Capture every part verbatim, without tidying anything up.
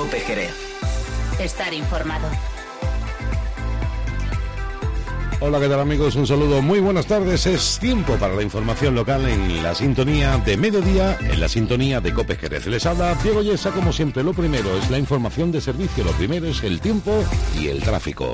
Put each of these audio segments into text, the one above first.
COPE Jerez. Estar informado. Hola, ¿qué tal amigos? Un saludo, muy buenas tardes. Es tiempo para la información local en la sintonía de mediodía, en la sintonía de COPE Jerez. Les habla Diego Yesa, como siempre. Lo primero es la información de servicio, lo primero es el tiempo y el tráfico.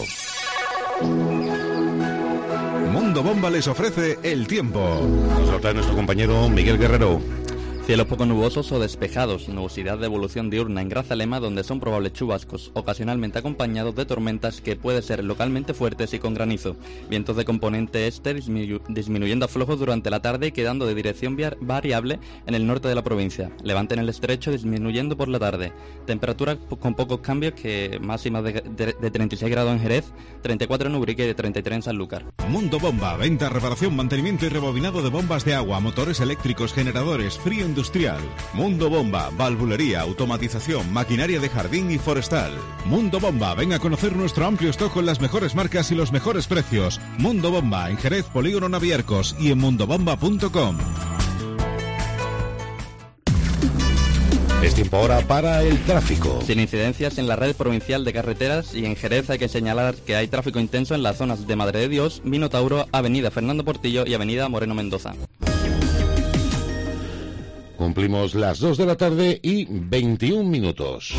Mundo Bomba les ofrece el tiempo. Nos lo trae nuestro compañero Miguel Guerrero. Cielos poco nubosos o despejados, nubosidad de evolución diurna en Grazalema, donde son probables chubascos, ocasionalmente acompañados de tormentas que pueden ser localmente fuertes y con granizo. Vientos de componente este disminu- disminuyendo a flojos durante la tarde y quedando de dirección variable en el norte de la provincia. Levante en el estrecho disminuyendo por la tarde. Temperaturas con pocos cambios, que máxima de, de, de treinta y seis grados en Jerez, treinta y cuatro en Ubrique y de treinta y tres en Sanlúcar. Mundo Bomba, venta, reparación, mantenimiento y rebobinado de bombas de agua, motores eléctricos, generadores, frío industrial. Mundo Bomba, valvulería, automatización, maquinaria de jardín y forestal. Mundo Bomba, ven a conocer nuestro amplio stock con las mejores marcas y los mejores precios. Mundo Bomba, en Jerez, Polígono Naviercos y en mundobomba punto com. Es tiempo ahora para el tráfico. Sin incidencias en la red provincial de carreteras, y en Jerez hay que señalar que hay tráfico intenso en las zonas de Madre de Dios, Minotauro, Avenida Fernando Portillo y Avenida Moreno Mendoza. Cumplimos las dos de la tarde y veintiún minutos.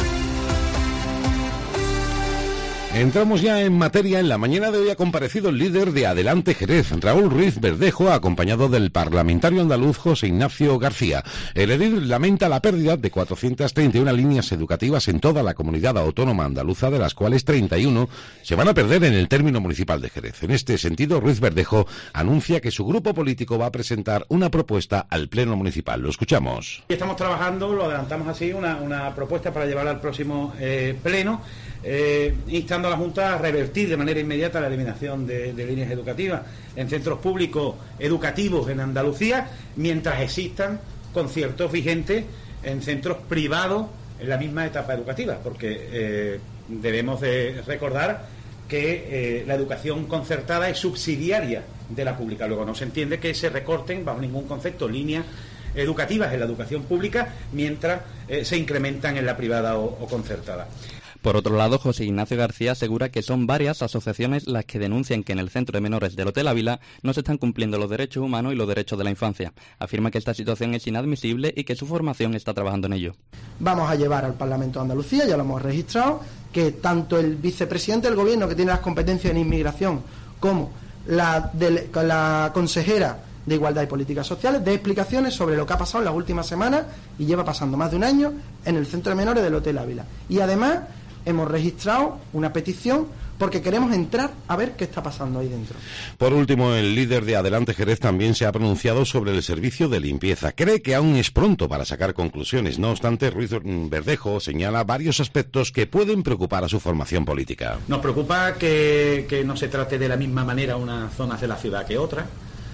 Entramos ya en materia. En la mañana de hoy ha comparecido el líder de Adelante Jerez, Raúl Ruiz Verdejo, acompañado del parlamentario andaluz José Ignacio García. El edil lamenta la pérdida de cuatrocientas treinta y una líneas educativas en toda la comunidad autónoma andaluza, de las cuales treinta y uno se van a perder en el término municipal de Jerez. En este sentido, Ruiz Verdejo anuncia que su grupo político va a presentar una propuesta al Pleno Municipal. Lo escuchamos. Estamos trabajando, lo adelantamos así, una, una propuesta para llevar al próximo eh, Pleno, eh, instando a la Junta a revertir de manera inmediata la eliminación de, de líneas educativas en centros públicos educativos en Andalucía, mientras existan conciertos vigentes en centros privados en la misma etapa educativa, porque eh, debemos de recordar que eh, la educación concertada es subsidiaria de la pública. Luego no se entiende que se recorten bajo ningún concepto líneas educativas en la educación pública mientras eh, se incrementan en la privada o, o concertada. Por otro lado, José Ignacio García asegura que son varias asociaciones las que denuncian que en el centro de menores del Hotel Ávila no se están cumpliendo los derechos humanos y los derechos de la infancia. Afirma que esta situación es inadmisible y que su formación está trabajando en ello. Vamos a llevar al Parlamento de Andalucía, ya lo hemos registrado, que tanto el vicepresidente del Gobierno, que tiene las competencias en inmigración, como la, de, la consejera de Igualdad y Políticas Sociales, dé explicaciones sobre lo que ha pasado en las últimas semanas, y lleva pasando más de un año en el centro de menores del Hotel Ávila. Y además hemos registrado una petición porque queremos entrar a ver qué está pasando ahí dentro. Por último, el líder de Adelante Jerez también se ha pronunciado sobre el servicio de limpieza. Cree que aún es pronto para sacar conclusiones. No obstante, Ruiz Verdejo señala varios aspectos que pueden preocupar a su formación política. Nos preocupa que, que no se trate de la misma manera unas zonas de la ciudad que otras,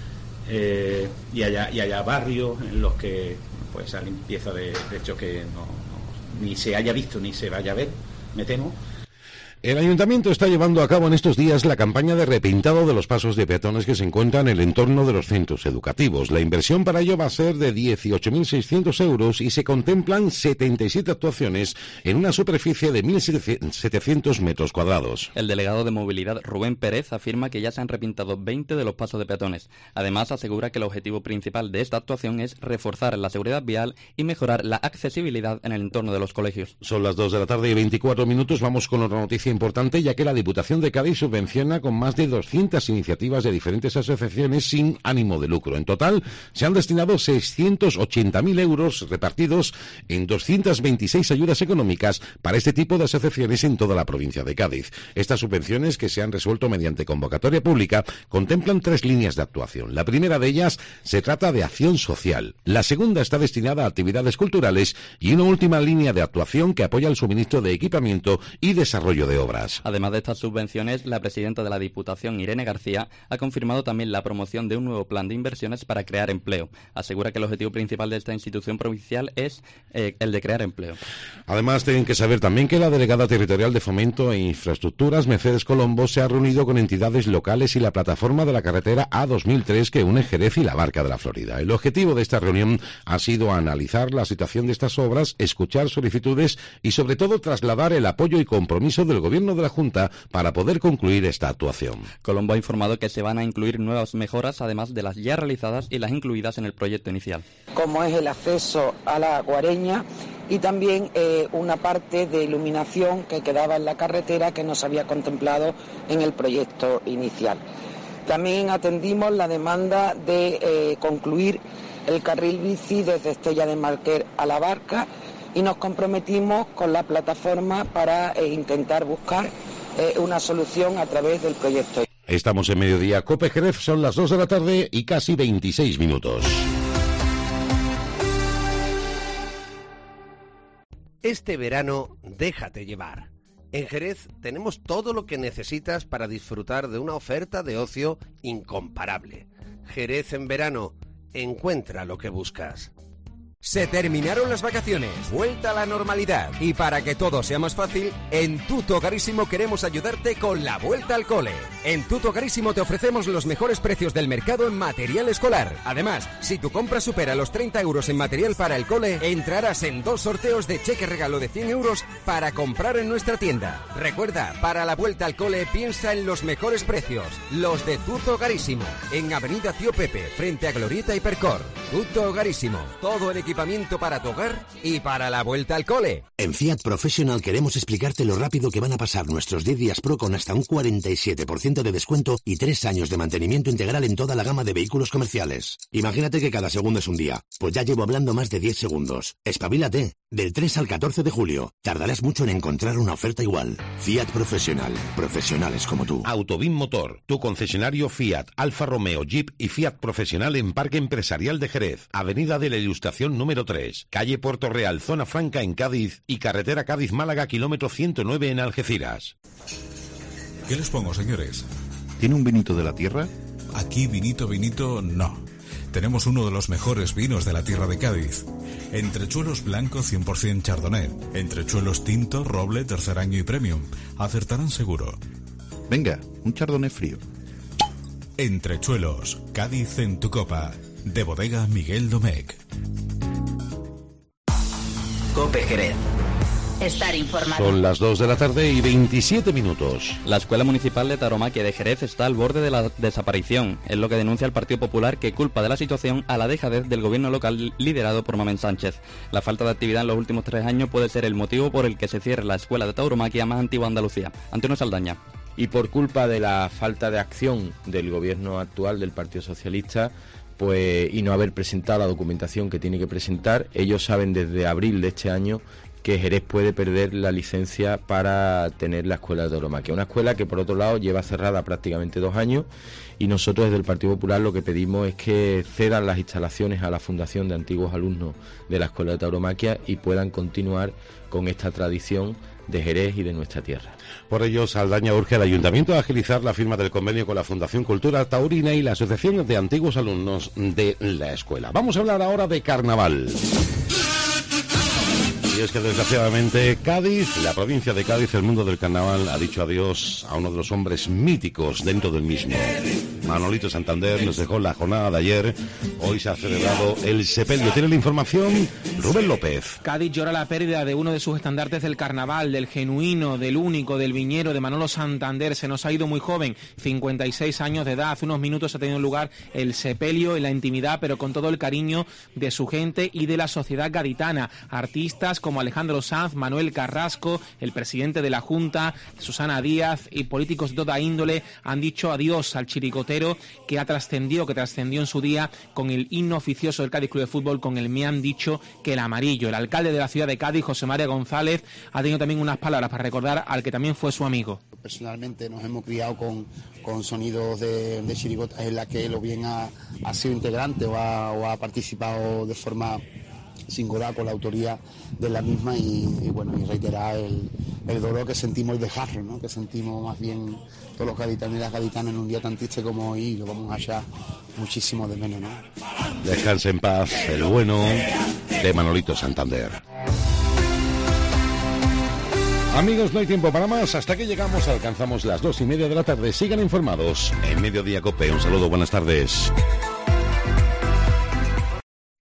eh, y haya, y haya barrios en los que pues esa limpieza de, de hecho que no, no, ni se haya visto ni se vaya a ver, me temo. El Ayuntamiento está llevando a cabo en estos días la campaña de repintado de los pasos de peatones que se encuentran en el entorno de los centros educativos. La inversión para ello va a ser de dieciocho mil seiscientos euros y se contemplan setenta y siete actuaciones en una superficie de mil setecientos metros cuadrados. El delegado de Movilidad, Rubén Pérez, afirma que ya se han repintado veinte de los pasos de peatones. Además, asegura que el objetivo principal de esta actuación es reforzar la seguridad vial y mejorar la accesibilidad en el entorno de los colegios. Son las dos de la tarde y veinticuatro minutos. Vamos con otra noticia importante, ya que la Diputación de Cádiz subvenciona con más de doscientas iniciativas de diferentes asociaciones sin ánimo de lucro. En total se han destinado seiscientos ochenta mil euros repartidos en doscientas veintiséis ayudas económicas para este tipo de asociaciones en toda la provincia de Cádiz. Estas subvenciones, que se han resuelto mediante convocatoria pública, contemplan tres líneas de actuación. La primera de ellas se trata de acción social. La segunda está destinada a actividades culturales y una última línea de actuación que apoya el suministro de equipamiento y desarrollo de obras. Además de estas subvenciones, la presidenta de la Diputación, Irene García, ha confirmado también la promoción de un nuevo plan de inversiones para crear empleo. Asegura que el objetivo principal de esta institución provincial es eh, el de crear empleo. Además, tienen que saber también que la delegada territorial de Fomento e Infraestructuras, Mercedes Colombo, se ha reunido con entidades locales y la plataforma de la carretera A dos mil tres que une Jerez y la Barca de la Florida. El objetivo de esta reunión ha sido analizar la situación de estas obras, escuchar solicitudes y, sobre todo, trasladar el apoyo y compromiso del Gobierno de la Junta para poder concluir esta actuación. Colombo ha informado que se van a incluir nuevas mejoras, además de las ya realizadas y las incluidas en el proyecto inicial. Como es el acceso a la Guareña y también eh, una parte de iluminación que quedaba en la carretera que no se había contemplado en el proyecto inicial. También atendimos la demanda de eh, concluir el carril bici desde Estella de Marquer a La Barca y nos comprometimos con la plataforma para eh, intentar buscar eh, una solución a través del proyecto. Estamos en Mediodía Cope Jerez, son las dos de la tarde y casi veintiséis minutos. Este verano, déjate llevar. En Jerez tenemos todo lo que necesitas para disfrutar de una oferta de ocio incomparable. Jerez en verano, encuentra lo que buscas. Se terminaron las vacaciones, vuelta a la normalidad. Y para que todo sea más fácil, en Tuto Hogarísimo queremos ayudarte con la vuelta al cole. En Tuto Hogarísimo te ofrecemos los mejores precios del mercado en material escolar. Además, si tu compra supera los treinta euros en material para el cole, entrarás en dos sorteos de cheque regalo de cien euros para comprar en nuestra tienda. Recuerda, para la vuelta al cole piensa en los mejores precios, los de Tuto Hogarísimo, en Avenida Tío Pepe, frente a Glorieta Hipercor. Tuto Hogarísimo, todo el equipamiento para tu hogar y para la vuelta al cole. En Fiat Professional queremos explicarte lo rápido que van a pasar nuestros diez días Pro con hasta un cuarenta y siete por ciento de descuento y tres años de mantenimiento integral en toda la gama de vehículos comerciales. Imagínate que cada segundo es un día. Pues ya llevo hablando más de diez segundos. Espabilate. Del tres al catorce de julio. Tardarás mucho en encontrar una oferta igual. Fiat Professional. Profesionales como tú. Autobim Motor, tu concesionario Fiat, Alfa Romeo, Jeep y Fiat Profesional en Parque Empresarial de Jerez. Avenida de la Ilustración número tres. Calle Puerto Real, Zona Franca en Cádiz y carretera Cádiz-Málaga, kilómetro ciento nueve en Algeciras. ¿Qué les pongo, señores? ¿Tiene un vinito de la tierra? Aquí vinito, vinito, no. Tenemos uno de los mejores vinos de la tierra de Cádiz. Entrechuelos blanco cien por ciento Chardonnay. Entrechuelos tinto, roble, tercer año y premium. Acertarán seguro. Venga, un Chardonnay frío. Entrechuelos, Cádiz en tu copa. De bodega Miguel Domecq. Cope Jerez. Estar informado. Son las dos de la tarde y veintisiete minutos. La Escuela Municipal de Tauromaquia de Jerez está al borde de la desaparición. Es lo que denuncia el Partido Popular, que culpa de la situación a la dejadez del gobierno local liderado por Mamen Sánchez. La falta de actividad en los últimos tres años puede ser el motivo por el que se cierre la Escuela de Tauromaquia más antigua de Andalucía. Antonio Saldaña. Y por culpa de la falta de acción del gobierno actual del Partido Socialista, pues y no haber presentado la documentación que tiene que presentar, ellos saben desde abril de este año que Jerez puede perder la licencia para tener la escuela de tauromaquia. Una escuela que, por otro lado, lleva cerrada prácticamente dos años y nosotros desde el Partido Popular lo que pedimos es que cedan las instalaciones a la Fundación de Antiguos Alumnos de la Escuela de Tauromaquia y puedan continuar con esta tradición de Jerez y de nuestra tierra. Por ello, Saldaña urge al Ayuntamiento a agilizar la firma del convenio con la Fundación Cultura Taurina y la Asociación de Antiguos Alumnos de la Escuela. Vamos a hablar ahora de carnaval. Y es que desgraciadamente Cádiz, la provincia de Cádiz, el mundo del carnaval ha dicho adiós a uno de los hombres míticos dentro del mismo. Manolito Santander nos dejó la jornada de ayer. Hoy se ha celebrado el sepelio. Tiene la información Rubén López. Cádiz llora la pérdida de uno de sus estandartes del carnaval, del genuino, del único, del viñero, de Manolo Santander. Se nos ha ido muy joven, cincuenta y seis años de edad. Hace unos minutos ha tenido lugar el sepelio en la intimidad, pero con todo el cariño de su gente y de la sociedad gaditana. Artistas como Alejandro Sanz, Manuel Carrasco, el presidente de la Junta, Susana Díaz y políticos de toda índole han dicho adiós al chiricotero que ha trascendido, que trascendió en su día con el himno oficioso del Cádiz Club de Fútbol, con el Me han dicho que el amarillo. El alcalde de la ciudad de Cádiz, José María González, ha tenido también unas palabras para recordar al que también fue su amigo. Personalmente nos hemos criado con, con sonidos de, de chirigotas en la que él o bien ha, ha sido integrante o ha, o ha participado de forma Singodá con la autoría de la misma y, y bueno, y reiterar el, el dolor que sentimos y dejarlo, ¿no? Que sentimos más bien todos los gaditanos y las gaditanas en un día tan triste como hoy, y lo vamos a hallar muchísimo de menos, ¿no? Descanse en paz el bueno de Manolito Santander. Amigos, no hay tiempo para más. Hasta que llegamos, alcanzamos las dos y media de la tarde. Sigan informados en Mediodía Cope. Un saludo, buenas tardes.